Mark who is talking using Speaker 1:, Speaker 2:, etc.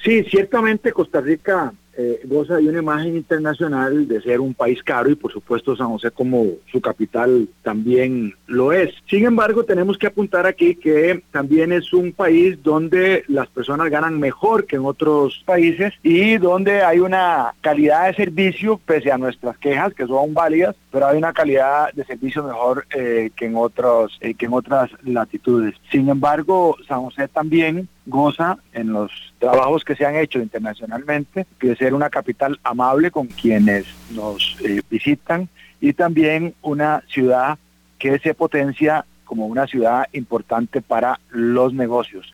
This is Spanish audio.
Speaker 1: Sí, ciertamente Costa Rica goza de una imagen internacional de ser un país caro y por supuesto San José como su capital también lo es. Sin embargo, tenemos que apuntar aquí que también es un país donde las personas ganan mejor que en otros países y donde hay una calidad de servicio, pese a nuestras quejas que son válidas, pero hay una calidad de servicio mejor que en otras latitudes. Sin embargo, San José también goza en los trabajos que se han hecho internacionalmente de ser una capital amable con quienes nos visitan y también una ciudad que se potencia como una ciudad importante para los negocios.